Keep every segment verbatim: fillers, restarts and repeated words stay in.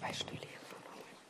Zwei Stühle hier vorne.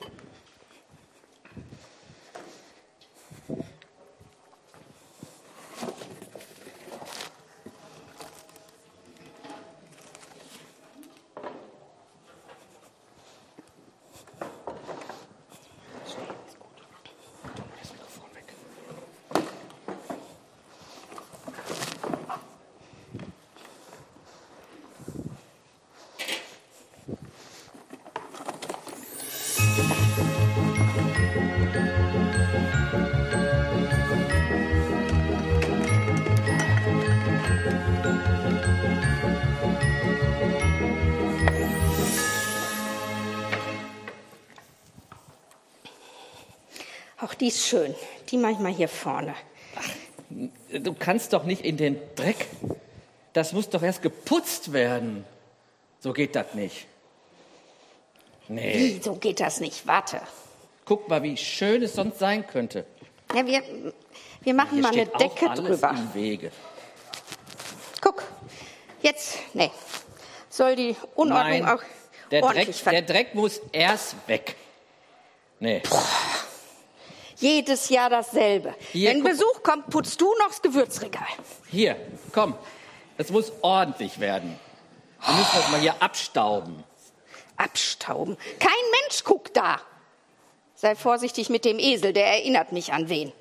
Auch die ist schön. Die mache ich mal hier vorne. Ach, du kannst doch nicht in den Dreck. Das muss doch erst geputzt werden. So geht das nicht. Nee. Wie, so geht das nicht? Warte. Guck mal, wie schön es sonst sein könnte. Ja, wir, wir machen Hier mal eine steht Decke auch alles drüber. im Wege. Guck, jetzt, nee, soll die Unordnung Nein, auch der ordentlich Dreck, ver- der Dreck muss erst weg. Nee. Jedes Jahr dasselbe. Hier, Wenn guck- Besuch kommt, putzt du noch das Gewürzregal. Hier, komm. Es muss ordentlich werden. Wir müssen das mal hier abstauben. Abstauben. Kein Mensch guckt da. Sei vorsichtig mit dem Esel, der erinnert mich an wen.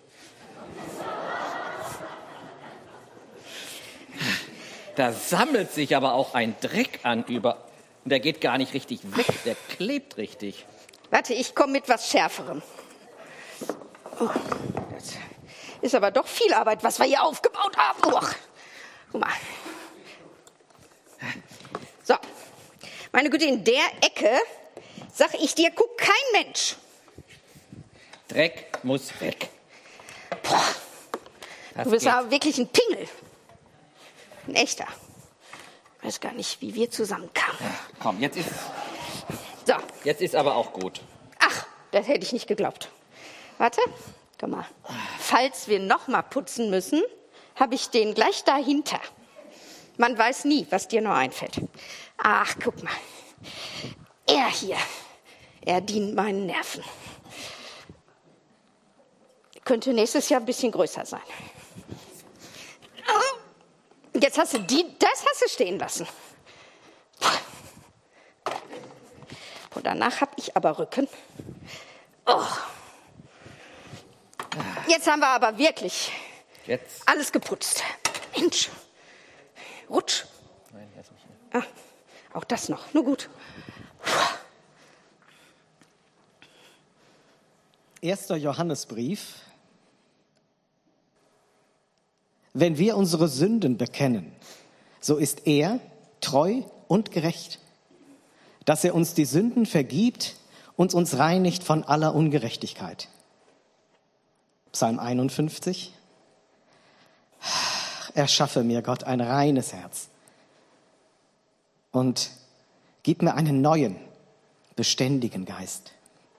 Da sammelt sich aber auch ein Dreck an über. Und der geht gar nicht richtig weg, der klebt richtig. Warte, ich komme mit was Schärferem. Oh, das ist aber doch viel Arbeit, was wir hier aufgebaut haben. Oh, guck mal. So, meine Güte, in der Ecke, sag ich dir, guckt kein Mensch. Dreck muss weg. Boah, Das du bist geht. aber wirklich ein Pingel. Ein echter. Ich weiß gar nicht, wie wir zusammenkamen. Komm, jetzt ist, So, jetzt ist aber auch gut. ach, das hätte ich nicht geglaubt. Warte, guck mal. Falls wir noch mal putzen müssen, habe ich den gleich dahinter. Man weiß nie, was dir noch einfällt. Ach, guck mal. Er hier, er dient meinen Nerven. Könnte nächstes Jahr ein bisschen größer sein. Jetzt hast du die, das hast du stehen lassen. Und danach habe ich aber Rücken. Oh. Jetzt haben wir aber wirklich Jetzt. alles geputzt. Mensch, rutsch. Nein, lass mich nicht. Ah, auch das noch, nur gut. Erster Johannesbrief. Wenn wir unsere Sünden bekennen, so ist er treu und gerecht, dass er uns die Sünden vergibt und uns reinigt von aller Ungerechtigkeit. Psalm einundfünfzig. Erschaffe mir, Gott, ein reines Herz und gib mir einen neuen, beständigen Geist.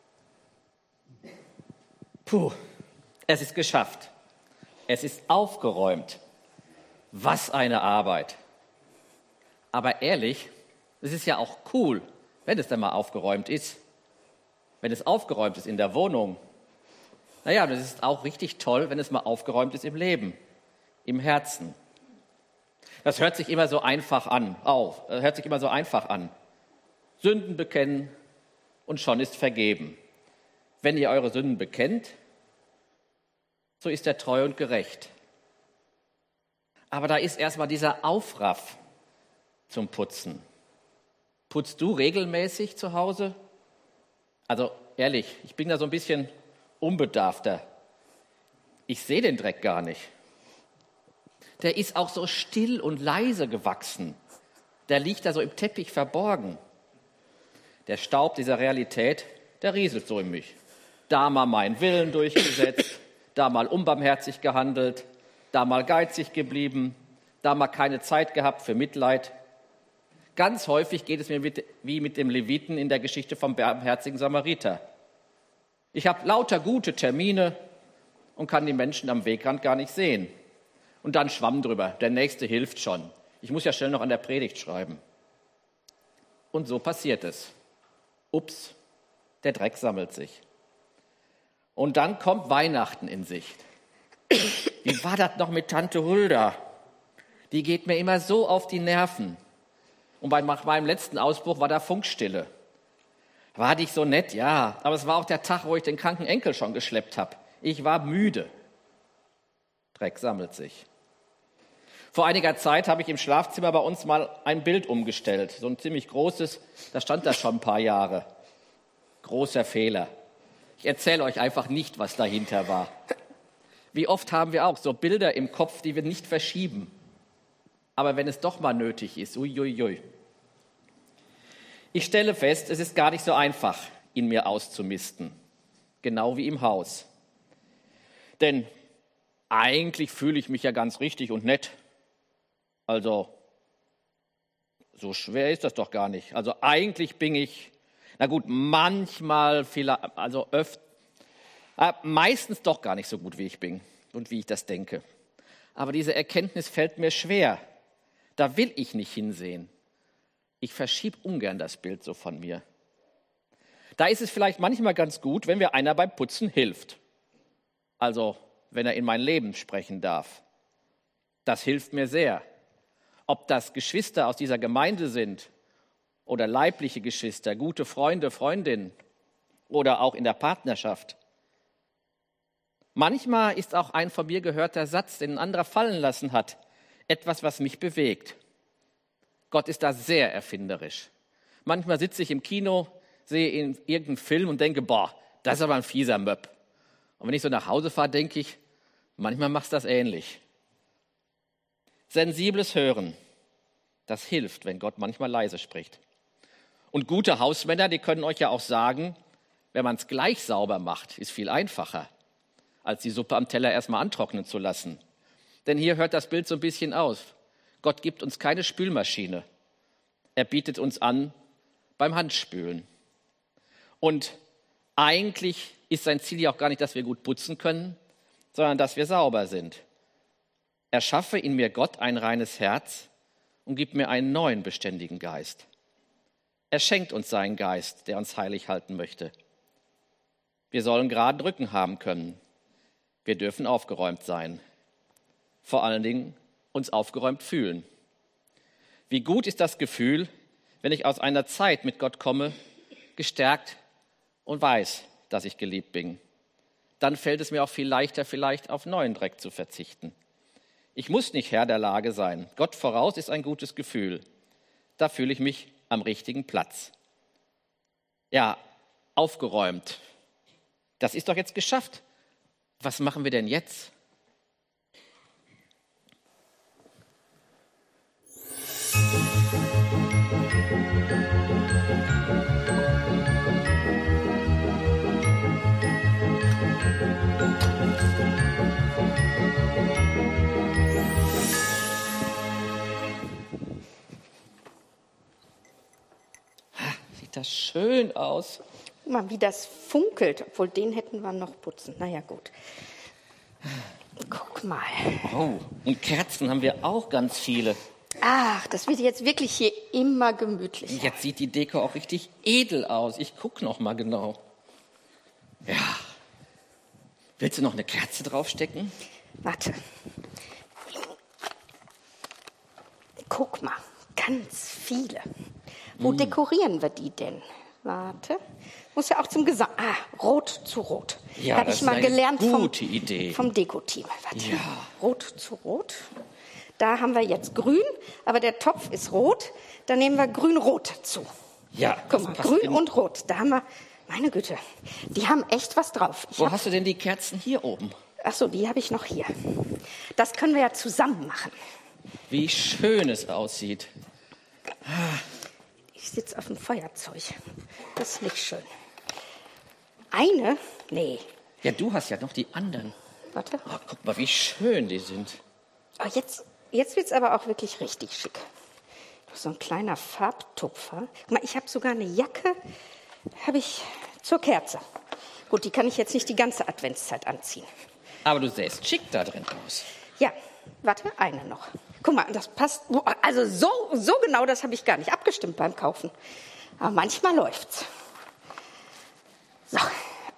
Puh, es ist geschafft. Es ist aufgeräumt. Was eine Arbeit. Aber ehrlich, es ist ja auch cool, wenn es dann mal aufgeräumt ist. Wenn es aufgeräumt ist in der Wohnung. Naja, das ist auch richtig toll, wenn es mal aufgeräumt ist im Leben, im Herzen. Das hört sich immer so einfach an. Auf, das hört sich immer so einfach an. Sünden bekennen und schon ist vergeben. Wenn ihr eure Sünden bekennt, so ist er treu und gerecht. Aber da ist erstmal dieser Aufraff zum Putzen. Putzt du regelmäßig zu Hause? Also ehrlich, ich bin da so ein bisschen unbedarfter. Ich sehe den Dreck gar nicht. Der ist auch so still und leise gewachsen. Der liegt da so im Teppich verborgen. Der Staub dieser Realität, der rieselt so in mich. Da mal meinen Willen durchgesetzt, da mal unbarmherzig gehandelt, da mal geizig geblieben, da mal keine Zeit gehabt für Mitleid. Ganz häufig geht es mir mit, wie mit dem Leviten in der Geschichte vom barmherzigen Samariter. Ich habe lauter gute Termine und kann die Menschen am Wegrand gar nicht sehen. Und dann Schwamm drüber, der Nächste hilft schon. Ich muss ja schnell noch an der Predigt schreiben. Und so passiert es. Ups, Der Dreck sammelt sich. Und dann kommt Weihnachten in Sicht. Wie war das noch mit Tante Hulda? Die geht mir immer so auf die Nerven. Und bei meinem letzten Ausbruch war da Funkstille. War dich so nett? Ja. Aber es war auch der Tag, wo ich den kranken Enkel schon geschleppt habe. Ich war müde. Dreck sammelt sich. Vor einiger Zeit habe ich im Schlafzimmer bei uns mal ein Bild umgestellt. So ein ziemlich großes, da stand da schon ein paar Jahre. Großer Fehler. Ich erzähle euch einfach nicht, was dahinter war. Wie oft haben wir auch so Bilder im Kopf, die wir nicht verschieben. Aber wenn es doch mal nötig ist, uiuiui. Ich stelle fest, es ist gar nicht so einfach, in mir auszumisten. Genau wie im Haus. Denn eigentlich fühle ich mich ja ganz richtig und nett. Also, so schwer ist das doch gar nicht. Also eigentlich bin ich, na gut, manchmal, vielleicht, also öfter, äh, meistens doch gar nicht so gut, wie ich bin und wie ich das denke. Aber diese Erkenntnis fällt mir schwer. Da will ich nicht hinsehen. Ich verschiebe ungern das Bild so von mir. Da ist es vielleicht manchmal ganz gut, wenn mir einer beim Putzen hilft. Also, wenn er in mein Leben sprechen darf. Das hilft mir sehr. Ob das Geschwister aus dieser Gemeinde sind oder leibliche Geschwister, gute Freunde, Freundinnen oder auch in der Partnerschaft. Manchmal ist auch ein von mir gehörter Satz, den ein anderer fallen lassen hat, etwas, was mich bewegt. Gott ist da sehr erfinderisch. Manchmal sitze ich im Kino, sehe in irgendeinen Film und denke, boah, das ist aber ein fieser Möb. Und wenn ich so nach Hause fahre, denke ich, manchmal machst du das ähnlich. Sensibles Hören, das hilft, wenn Gott manchmal leise spricht. Und gute Hausmänner, die können euch ja auch sagen, wenn man es gleich sauber macht, ist viel einfacher, als die Suppe am Teller erstmal antrocknen zu lassen. Denn hier hört das Bild so ein bisschen aus. Gott gibt uns keine Spülmaschine. Er bietet uns an beim Handspülen. Und eigentlich ist sein Ziel ja auch gar nicht, dass wir gut putzen können, sondern dass wir sauber sind. Erschaffe in mir Gott ein reines Herz und gib mir einen neuen beständigen Geist. Er schenkt uns seinen Geist, der uns heilig halten möchte. Wir sollen geraden Rücken haben können. Wir dürfen aufgeräumt sein. Vor allen Dingen uns aufgeräumt fühlen. Wie gut ist das Gefühl, wenn ich aus einer Zeit mit Gott komme, gestärkt und weiß, dass ich geliebt bin. Dann fällt es mir auch viel leichter, vielleicht auf neuen Dreck zu verzichten. Ich muss nicht Herr der Lage sein. Gott voraus ist ein gutes Gefühl. Da fühle ich mich am richtigen Platz. Ja, aufgeräumt. Das ist doch jetzt geschafft. Was machen wir denn jetzt? Sieht das schön aus. Guck mal, wie das funkelt, obwohl den hätten wir noch putzen. Naja, gut. Guck mal. Oh, und Kerzen haben wir auch ganz viele. Ach, das wird jetzt wirklich hier immer gemütlicher. Jetzt sieht die Deko auch richtig edel aus. Ich gucke noch mal genau. Ja. Willst du noch eine Kerze draufstecken? Warte. Guck mal, ganz viele. Wo mm. dekorieren wir die denn? Warte. Muss ja auch zum Gesang. Ah, rot zu rot. Ja, Hab das ich mal ist eine gelernt gute vom, Idee. vom Deko-Team. Warte. Ja. Rot zu rot. Da haben wir jetzt grün, aber der Topf ist rot. Da nehmen wir grün-rot zu. Ja, guck mal, grün und rot. Da haben wir, meine Güte, die haben echt was drauf. Ich Wo hab, hast du denn die Kerzen hier oben? ach so, die habe ich noch hier. Das können wir ja zusammen machen. Wie schön es aussieht. Ich sitze auf dem Feuerzeug. Das ist nicht schön. Eine? Nee. Ja, du hast ja noch die anderen. Warte. Oh, guck mal, wie schön die sind. Oh, jetzt jetzt wird es aber auch wirklich richtig schick. So ein kleiner Farbtupfer. Guck mal, ich habe sogar eine Jacke, habe ich zur Kerze. Gut, die kann ich jetzt nicht die ganze Adventszeit anziehen. Aber du sähst schick da drin aus. Ja, warte, eine noch. Guck mal, das passt. Also so, so genau, das habe ich gar nicht abgestimmt beim Kaufen. Aber manchmal läuft's.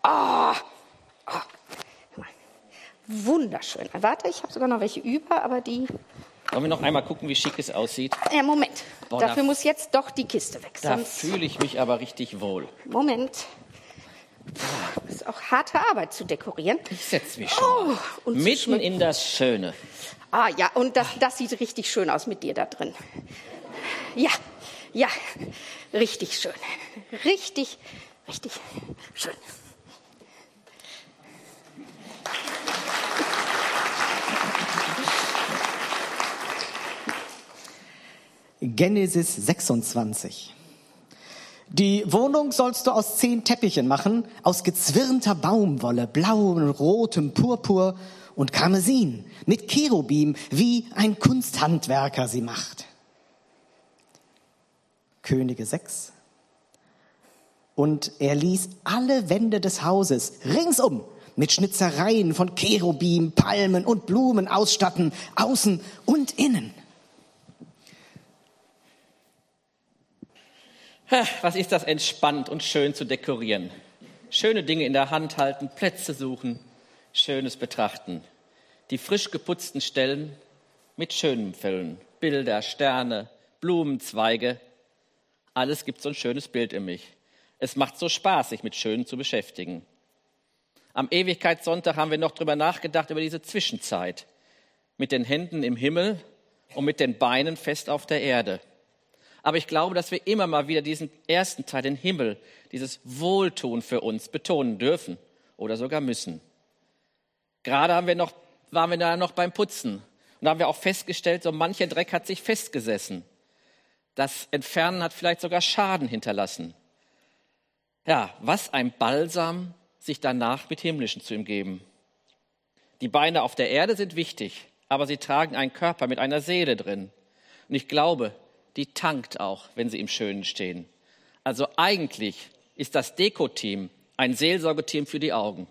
Oh, oh. Wunderschön. Warte, ich habe sogar noch welche über, aber die... Wollen wir noch einmal gucken, wie schick es aussieht? Ja, Moment. Boah, Dafür da, muss jetzt doch die Kiste weg. Da Sonst... fühle ich mich aber richtig wohl. Moment. Das ist auch harte Arbeit zu dekorieren. Ich setze mich schon Oh, mal. und zu Mitten schmücken. in das Schöne. Ah ja, und das, das sieht richtig schön aus mit dir da drin. Ja, ja, richtig schön. Richtig, richtig schön. Genesis sechsundzwanzig. Die Wohnung sollst du aus zehn Teppichen machen, aus gezwirnter Baumwolle, blauem, rotem Purpur und Karmesin, mit Cherubim, wie ein Kunsthandwerker sie macht. Könige sechs. Und er ließ alle Wände des Hauses ringsum mit Schnitzereien von Cherubim, Palmen und Blumen ausstatten, außen und innen. Was ist das entspannt und schön zu dekorieren? Schöne Dinge in der Hand halten, Plätze suchen, Schönes betrachten. Die frisch geputzten Stellen mit Schönem füllen. Bilder, Sterne, Blumenzweige. Alles gibt so ein schönes Bild in mich. Es macht so Spaß, sich mit Schönem zu beschäftigen. Am Ewigkeitssonntag haben wir noch drüber nachgedacht, über diese Zwischenzeit. Mit den Händen im Himmel und mit den Beinen fest auf der Erde. Aber ich glaube, dass wir immer mal wieder diesen ersten Teil, den Himmel, dieses Wohltun für uns betonen dürfen oder sogar müssen. Gerade haben wir noch, waren wir da noch beim Putzen und da haben wir auch festgestellt, so mancher Dreck hat sich festgesessen. Das Entfernen hat vielleicht sogar Schaden hinterlassen. Ja, was ein Balsam, sich danach mit Himmlischen zu ihm geben. Die Beine auf der Erde sind wichtig, aber sie tragen einen Körper mit einer Seele drin. Und ich glaube, die tankt auch, wenn sie im Schönen stehen. Also eigentlich ist das Deko-Team ein Seelsorgeteam für die Augen.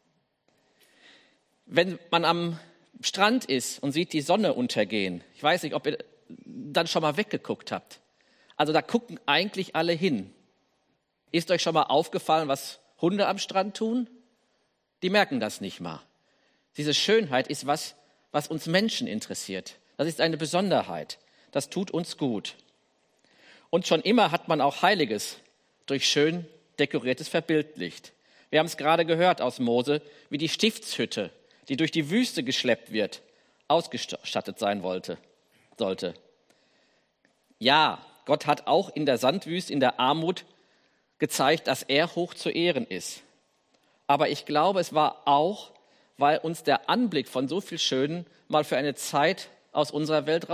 Wenn man am Strand ist und sieht die Sonne untergehen, ich weiß nicht, ob ihr dann schon mal weggeguckt habt. Also da gucken eigentlich alle hin. Ist euch schon mal aufgefallen, was Hunde am Strand tun? Die merken das nicht mal. Diese Schönheit ist was, was uns Menschen interessiert. Das ist eine Besonderheit. Das tut uns gut. Und schon immer hat man auch Heiliges durch schön dekoriertes verbildlicht. Wir haben es gerade gehört aus Mose, wie die Stiftshütte, die durch die Wüste geschleppt wird, ausgestattet sein wollte, sollte. Ja, Gott hat auch in der Sandwüste, in der Armut gezeigt, dass er hoch zu ehren ist. Aber ich glaube, es war auch, weil uns der Anblick von so viel Schönen mal für eine Zeit aus unserer Welt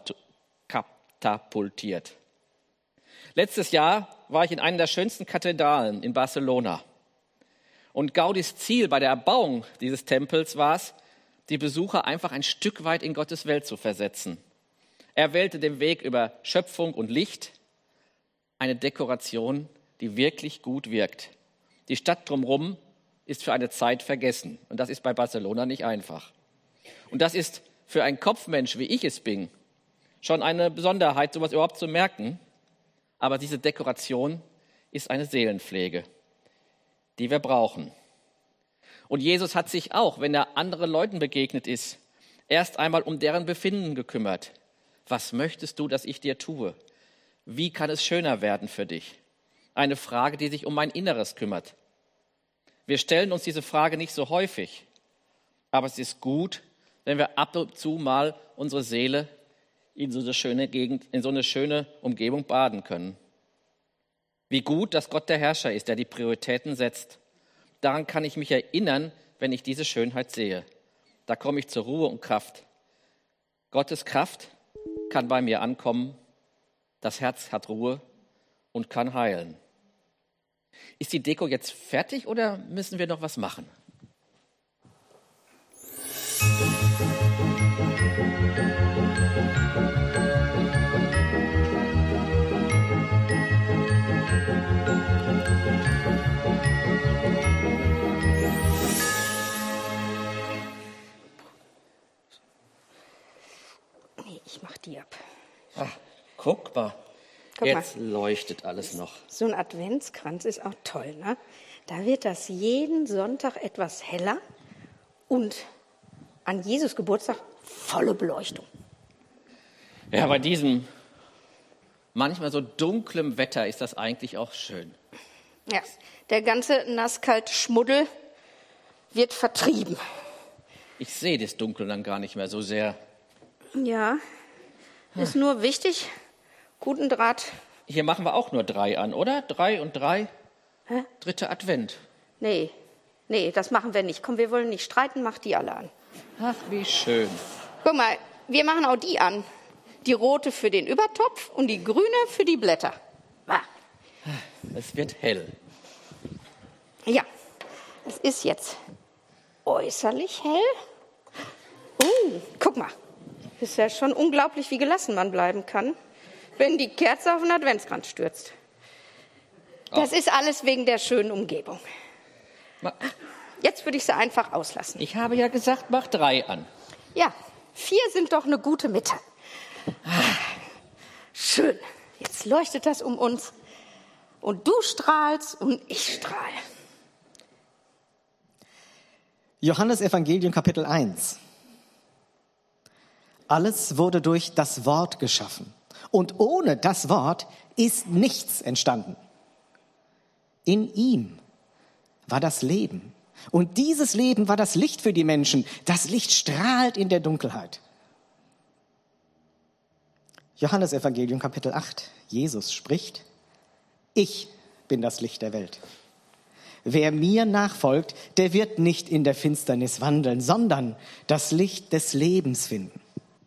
rauskatapultiert. Letztes Jahr war ich in einer der schönsten Kathedralen in Barcelona. Und Gaudis Ziel bei der Erbauung dieses Tempels war es, die Besucher einfach ein Stück weit in Gottes Welt zu versetzen. Er wählte den Weg über Schöpfung und Licht, eine Dekoration, die wirklich gut wirkt. Die Stadt drumherum ist für eine Zeit vergessen. Und das ist bei Barcelona nicht einfach. Und das ist für einen Kopfmensch, wie ich es bin, schon eine Besonderheit, sowas überhaupt zu merken. Aber diese Dekoration ist eine Seelenpflege, die wir brauchen. Und Jesus hat sich auch, wenn er anderen Leuten begegnet ist, erst einmal um deren Befinden gekümmert. Was möchtest du, dass ich dir tue? Wie kann es schöner werden für dich? Eine Frage, die sich um mein Inneres kümmert. Wir stellen uns diese Frage nicht so häufig, aber es ist gut, wenn wir ab und zu mal unsere Seele in so eine schöne Gegend, in so eine schöne Umgebung baden können. Wie gut, dass Gott der Herrscher ist, der die Prioritäten setzt. Daran kann ich mich erinnern, wenn ich diese Schönheit sehe. Da komme ich zur Ruhe und Kraft. Gottes Kraft kann bei mir ankommen. Das Herz hat Ruhe und kann heilen. Ist die Deko jetzt fertig oder müssen wir noch was machen? Nee, ich mach die ab. Ach, guck mal, Guck jetzt mal. leuchtet alles noch. So ein Adventskranz ist auch toll, ne? da wird das jeden Sonntag etwas heller und an Jesus Geburtstag volle Beleuchtung. Ja, bei diesem manchmal so dunklem Wetter ist das eigentlich auch schön. Ja, der ganze nasskalte Schmuddel wird vertrieben. Ich sehe das Dunkel dann gar nicht mehr so sehr. Ja, ist nur wichtig, guten Draht. Hier machen wir auch nur drei an, oder? Drei und drei? Hä? Dritter Advent. Nee, nee, das machen wir nicht. Komm, wir wollen nicht streiten, mach die alle an. Ach, wie schön. Guck mal, wir machen auch die an. Die rote für den Übertopf und die grüne für die Blätter. Ah. Es wird hell. Ja, es ist jetzt äußerlich hell. Uh, guck mal, ist ja schon unglaublich, wie gelassen man bleiben kann, wenn die Kerze auf den Adventskranz stürzt. Das ist alles wegen der schönen Umgebung. Jetzt würde ich sie einfach auslassen. Ich habe ja gesagt, mach drei an. Ja, vier sind doch eine gute Mitte. Schön, jetzt leuchtet das um uns. Und du strahlst und ich strahle. Johannes Evangelium Kapitel eins. Alles wurde durch das Wort geschaffen. Und ohne das Wort ist nichts entstanden. In ihm war das Leben. Und dieses Leben war das Licht für die Menschen. Das Licht strahlt in der Dunkelheit. Johannes Evangelium Kapitel acht. Jesus spricht: Ich bin das Licht der Welt. Wer mir nachfolgt, der wird nicht in der Finsternis wandeln, sondern das Licht des Lebens finden.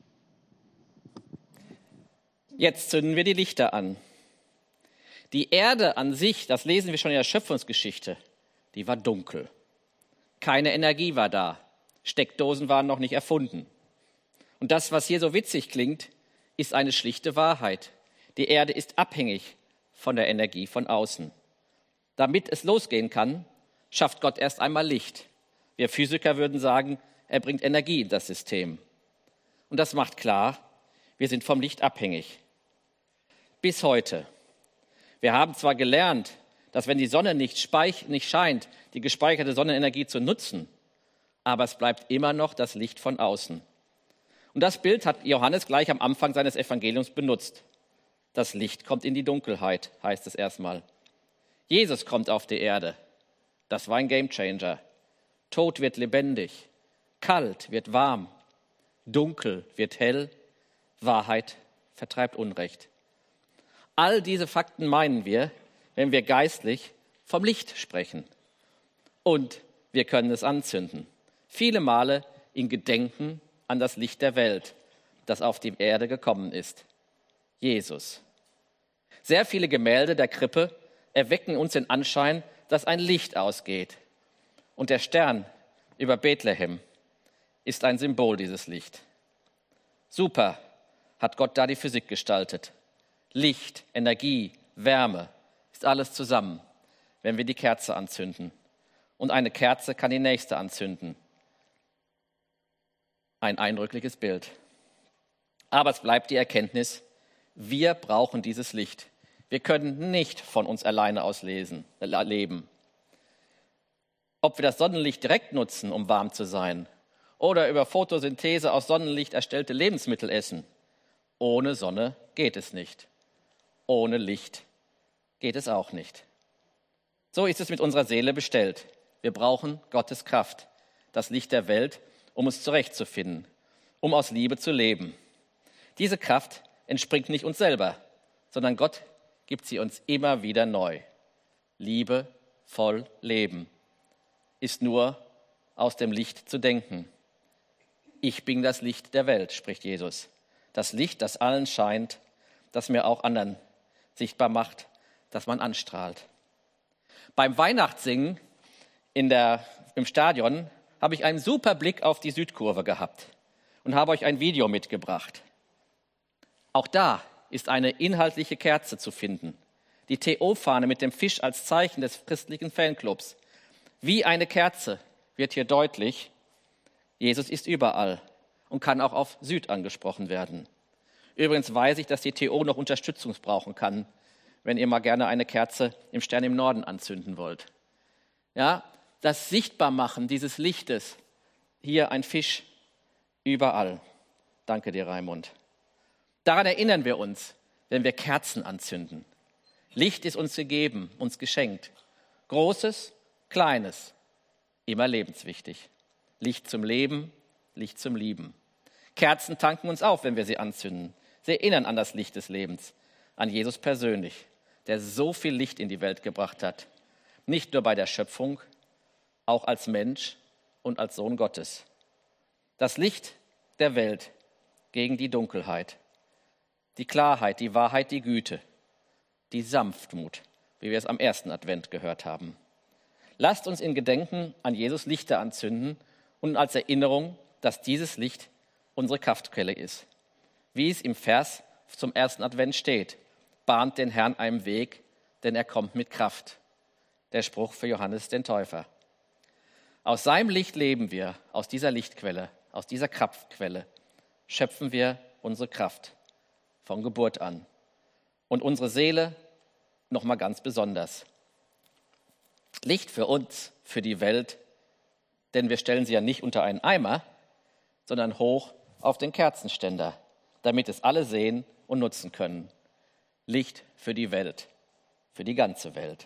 Jetzt zünden wir die Lichter an. Die Erde an sich, das lesen wir schon in der Schöpfungsgeschichte, die war dunkel. Keine Energie war da. Steckdosen waren noch nicht erfunden. Und das, was hier so witzig klingt, ist eine schlichte Wahrheit. Die Erde ist abhängig von der Energie von außen. Damit es losgehen kann, schafft Gott erst einmal Licht. Wir Physiker würden sagen, er bringt Energie in das System. Und das macht klar, wir sind vom Licht abhängig. Bis heute. Wir haben zwar gelernt, dass wenn die Sonne nicht, speich- nicht scheint, die gespeicherte Sonnenenergie zu nutzen, aber es bleibt immer noch das Licht von außen. Und das Bild hat Johannes gleich am Anfang seines Evangeliums benutzt. Das Licht kommt in die Dunkelheit, heißt es erstmal. Jesus kommt auf die Erde. Das war ein Gamechanger. Tod wird lebendig, kalt wird warm, dunkel wird hell, Wahrheit vertreibt Unrecht. All diese Fakten meinen wir, wenn wir geistlich vom Licht sprechen. Und wir können es anzünden. Viele Male in Gedenken an das Licht der Welt, das auf die Erde gekommen ist. Jesus. Sehr viele Gemälde der Krippe erwecken uns den Anschein, dass ein Licht ausgeht. Und der Stern über Bethlehem ist ein Symbol dieses Licht. Super hat Gott da die Physik gestaltet. Licht, Energie, Wärme ist alles zusammen, wenn wir die Kerze anzünden. Und eine Kerze kann die nächste anzünden. Ein eindrückliches Bild. Aber es bleibt die Erkenntnis, wir brauchen dieses Licht. Wir können nicht von uns alleine aus lesen, äh, leben. Ob wir das Sonnenlicht direkt nutzen, um warm zu sein, oder über Photosynthese aus Sonnenlicht erstellte Lebensmittel essen, ohne Sonne geht es nicht. Ohne Licht geht es auch nicht. So ist es mit unserer Seele bestellt. Wir brauchen Gottes Kraft, das Licht der Welt, um uns zurechtzufinden, um aus Liebe zu leben. Diese Kraft entspringt nicht uns selber, sondern Gott gibt sie uns immer wieder neu. Liebe voll Leben ist nur aus dem Licht zu denken. Ich bin das Licht der Welt, spricht Jesus. Das Licht, das allen scheint, das mir auch anderen sichtbar macht, dass man anstrahlt. Beim Weihnachtssingen in der, im Stadion habe ich einen super Blick auf die Südkurve gehabt und habe euch ein Video mitgebracht. Auch da ist eine inhaltliche Kerze zu finden. Die T O-Fahne mit dem Fisch als Zeichen des christlichen Fanclubs. Wie eine Kerze wird hier deutlich, Jesus ist überall und kann auch auf Süd angesprochen werden. Übrigens weiß ich, dass die T O noch Unterstützung brauchen kann, wenn ihr mal gerne eine Kerze im Stern im Norden anzünden wollt. Ja, das Sichtbarmachen dieses Lichtes. Hier ein Fisch, überall. Danke dir, Raimund. Daran erinnern wir uns, wenn wir Kerzen anzünden. Licht ist uns gegeben, uns geschenkt. Großes, Kleines, immer lebenswichtig. Licht zum Leben, Licht zum Lieben. Kerzen tanken uns auf, wenn wir sie anzünden. Sie erinnern an das Licht des Lebens, an Jesus persönlich, der so viel Licht in die Welt gebracht hat. Nicht nur bei der Schöpfung, auch als Mensch und als Sohn Gottes. Das Licht der Welt gegen die Dunkelheit, die Klarheit, die Wahrheit, die Güte, die Sanftmut, wie wir es am ersten Advent gehört haben. Lasst uns in Gedenken an Jesus Lichter anzünden und als Erinnerung, dass dieses Licht unsere Kraftquelle ist. Wie es im Vers zum ersten Advent steht, bahnt den Herrn einen Weg, denn er kommt mit Kraft. Der Spruch für Johannes den Täufer. Aus seinem Licht leben wir, aus dieser Lichtquelle, aus dieser Kraftquelle schöpfen wir unsere Kraft von Geburt an. Und unsere Seele noch mal ganz besonders. Licht für uns, für die Welt, denn wir stellen sie ja nicht unter einen Eimer, sondern hoch auf den Kerzenständer, damit es alle sehen und nutzen können. Licht für die Welt, für die ganze Welt.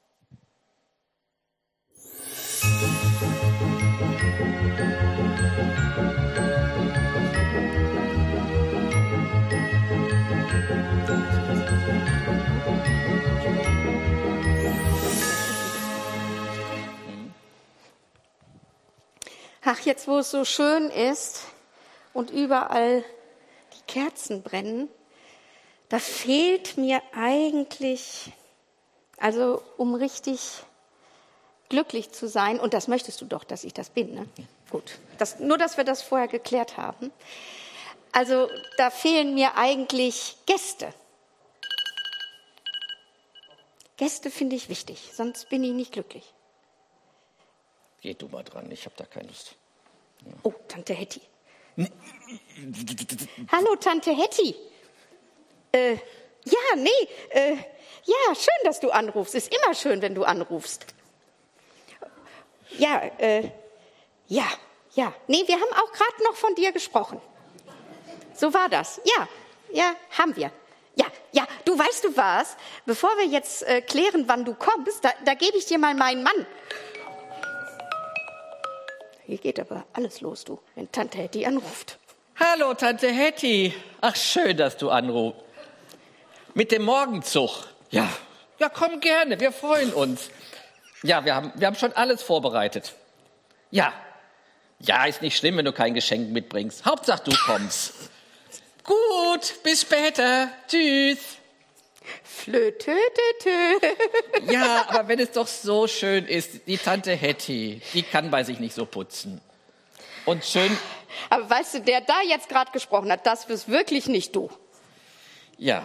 Ach, jetzt wo es so schön ist und überall die Kerzen brennen, da fehlt mir eigentlich, also um richtig glücklich zu sein, und das möchtest du doch, dass ich das bin, ne? Ja. Gut, das, nur dass wir das vorher geklärt haben. Also da fehlen mir eigentlich Gäste. Gäste finde ich wichtig, sonst bin ich nicht glücklich. Geh du mal dran, ich habe da keine Lust. Ja. Oh, Tante Hetty. Hallo, Tante Hetty. Äh, ja, nee, äh, ja, schön, dass du anrufst. Ist immer schön, wenn du anrufst. Ja, äh, ja, ja. Nee, wir haben auch gerade noch von dir gesprochen. So war das. Ja, ja, haben wir. Ja, ja, du weißt du was? Bevor wir jetzt äh, klären, wann du kommst, da, da gebe ich dir mal meinen Mann. Hier geht aber alles los, du, wenn Tante Hetty anruft. Hallo, Tante Hetty. Ach, schön, dass du anrufst. Mit dem Morgenzug. Ja, ja, komm gerne, wir freuen uns. Ja, wir haben, wir haben schon alles vorbereitet. Ja, ja, ist nicht schlimm, wenn du kein Geschenk mitbringst. Hauptsache, du kommst. Gut, bis später. Tschüss. Flötötötö. Ja, aber wenn es doch so schön ist, die Tante Hetty, die kann bei sich nicht so putzen. Und schön... Aber weißt du, der da jetzt gerade gesprochen hat, das bist wirklich nicht du. Ja.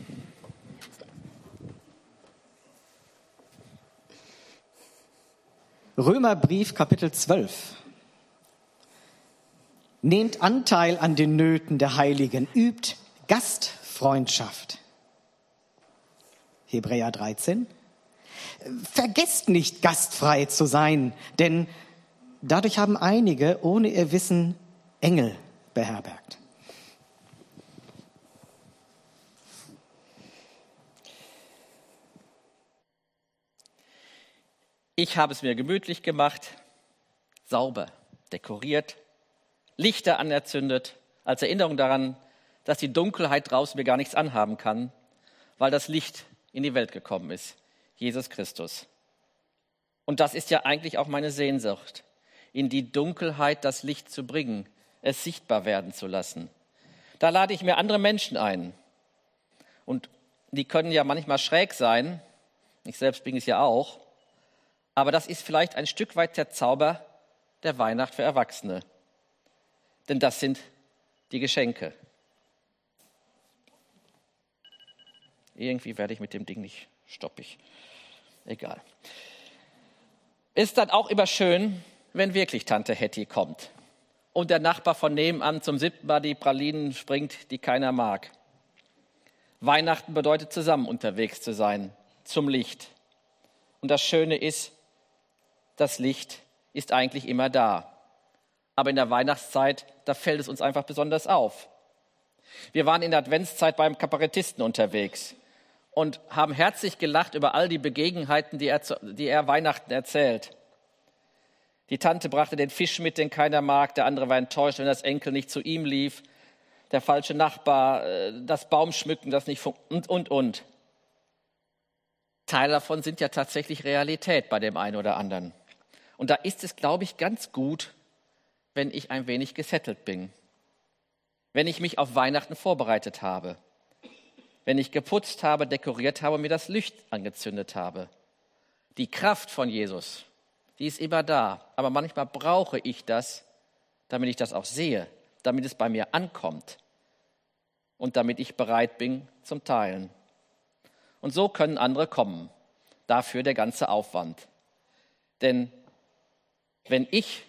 Römerbrief, Kapitel zwölf. Nehmt Anteil an den Nöten der Heiligen, übt Gastfreundschaft. Hebräer dreizehn. Vergesst nicht, gastfrei zu sein, denn dadurch haben einige ohne ihr Wissen Engel beherbergt. Ich habe es mir gemütlich gemacht, sauber, dekoriert, Lichter anerzündet, als Erinnerung daran, dass die Dunkelheit draußen mir gar nichts anhaben kann, weil das Licht in die Welt gekommen ist, Jesus Christus. Und das ist ja eigentlich auch meine Sehnsucht, in die Dunkelheit das Licht zu bringen, es sichtbar werden zu lassen. Da lade ich mir andere Menschen ein. Und die können ja manchmal schräg sein, ich selbst bin es ja auch, aber das ist vielleicht ein Stück weit der Zauber der Weihnacht für Erwachsene. Denn das sind die Geschenke. Irgendwie werde ich mit dem Ding nicht stoppig. Egal. Ist dann auch immer schön, wenn wirklich Tante Hetty kommt und der Nachbar von nebenan zum siebten Mal die Pralinen springt, die keiner mag. Weihnachten bedeutet, zusammen unterwegs zu sein, zum Licht. Und das Schöne ist, das Licht ist eigentlich immer da. Aber in der Weihnachtszeit, da fällt es uns einfach besonders auf. Wir waren in der Adventszeit beim Kabarettisten unterwegs und haben herzlich gelacht über all die Begebenheiten, die er, die er Weihnachten erzählt. Die Tante brachte den Fisch mit, den keiner mag. Der andere war enttäuscht, wenn das Enkel nicht zu ihm lief. Der falsche Nachbar, das Baumschmücken, das nicht funktioniert und, und, und. Teile davon sind ja tatsächlich Realität bei dem einen oder anderen. Und da ist es, glaube ich, ganz gut, wenn ich ein wenig gesettelt bin. Wenn ich mich auf Weihnachten vorbereitet habe. Wenn ich geputzt habe, dekoriert habe und mir das Licht angezündet habe. Die Kraft von Jesus, die ist immer da. Aber manchmal brauche ich das, damit ich das auch sehe, damit es bei mir ankommt und damit ich bereit bin zum Teilen. Und so können andere kommen. Dafür der ganze Aufwand. Denn wenn ich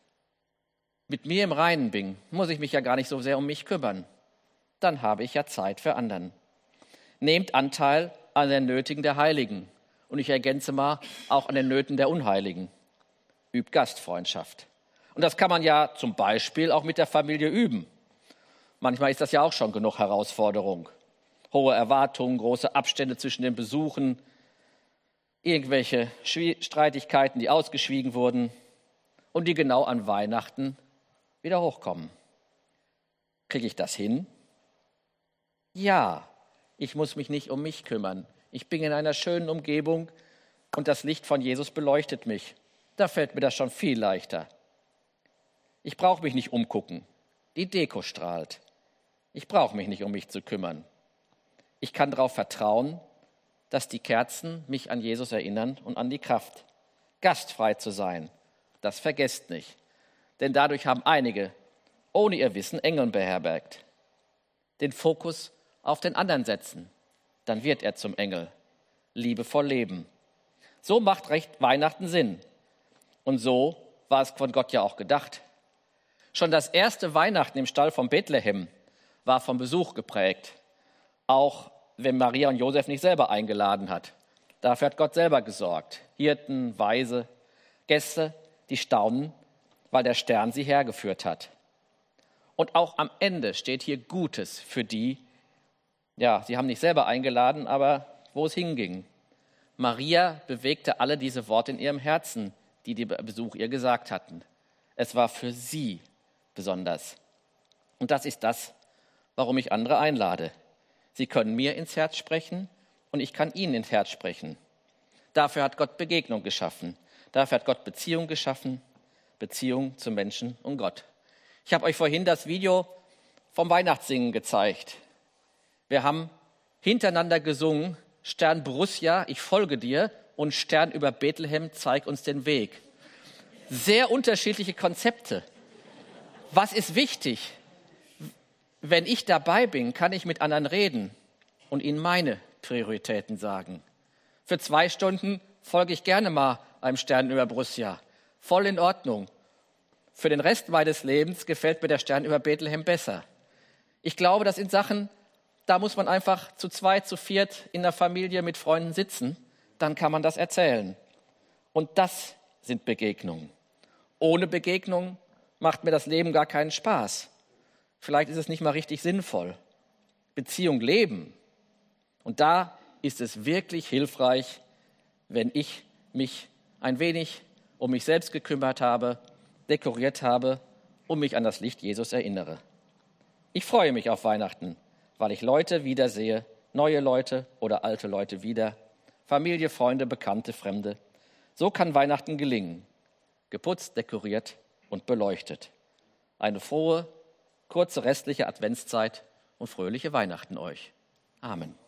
mit mir im Reinen bin, muss ich mich ja gar nicht so sehr um mich kümmern. Dann habe ich ja Zeit für anderen. Nehmt Anteil an den Nötigen der Heiligen. Und ich ergänze mal, auch an den Nöten der Unheiligen. Übt Gastfreundschaft. Und das kann man ja zum Beispiel auch mit der Familie üben. Manchmal ist das ja auch schon genug Herausforderung. Hohe Erwartungen, große Abstände zwischen den Besuchen, irgendwelche Streitigkeiten, die ausgeschwiegen wurden und die genau an Weihnachten wieder hochkommen. Kriege ich das hin? Ja, ich muss mich nicht um mich kümmern. Ich bin in einer schönen Umgebung und das Licht von Jesus beleuchtet mich. Da fällt mir das schon viel leichter. Ich brauche mich nicht umgucken. Die Deko strahlt. Ich brauche mich nicht um mich zu kümmern. Ich kann darauf vertrauen, dass die Kerzen mich an Jesus erinnern und an die Kraft, gastfrei zu sein. Das vergesst nicht. Denn dadurch haben einige, ohne ihr Wissen, Engel beherbergt. Den Fokus auf den anderen setzen, dann wird er zum Engel. Liebevoll leben. So macht recht Weihnachten Sinn. Und so war es von Gott ja auch gedacht. Schon das erste Weihnachten im Stall von Bethlehem war vom Besuch geprägt. Auch wenn Maria und Josef nicht selber eingeladen hat. Dafür hat Gott selber gesorgt. Hirten, Weise, Gäste, die staunen, weil der Stern sie hergeführt hat. Und auch am Ende steht hier Gutes für die, ja, sie haben nicht selber eingeladen, aber wo es hinging. Maria bewegte alle diese Worte in ihrem Herzen, die die Besuch ihr gesagt hatten. Es war für sie besonders. Und das ist das, warum ich andere einlade. Sie können mir ins Herz sprechen und ich kann ihnen ins Herz sprechen. Dafür hat Gott Begegnung geschaffen. Dafür hat Gott Beziehung geschaffen. Beziehung zu Menschen und Gott. Ich habe euch vorhin das Video vom Weihnachtssingen gezeigt. Wir haben hintereinander gesungen, Stern Borussia, ich folge dir, und Stern über Bethlehem, zeig uns den Weg. Sehr unterschiedliche Konzepte. Was ist wichtig? Wenn ich dabei bin, kann ich mit anderen reden und ihnen meine Prioritäten sagen. Für zwei Stunden folge ich gerne mal einem Stern über Borussia. Voll in Ordnung. Für den Rest meines Lebens gefällt mir der Stern über Bethlehem besser. Ich glaube, das sind Sachen, da muss man einfach zu zweit, zu viert in der Familie mit Freunden sitzen. Dann kann man das erzählen. Und das sind Begegnungen. Ohne Begegnung macht mir das Leben gar keinen Spaß. Vielleicht ist es nicht mal richtig sinnvoll. Beziehung leben. Und da ist es wirklich hilfreich, wenn ich mich ein wenig um mich selbst gekümmert habe, dekoriert habe und mich an das Licht Jesus erinnere. Ich freue mich auf Weihnachten, weil ich Leute wiedersehe, neue Leute oder alte Leute wieder, Familie, Freunde, Bekannte, Fremde. So kann Weihnachten gelingen. Geputzt, dekoriert und beleuchtet. Eine frohe, kurze restliche Adventszeit und fröhliche Weihnachten euch. Amen.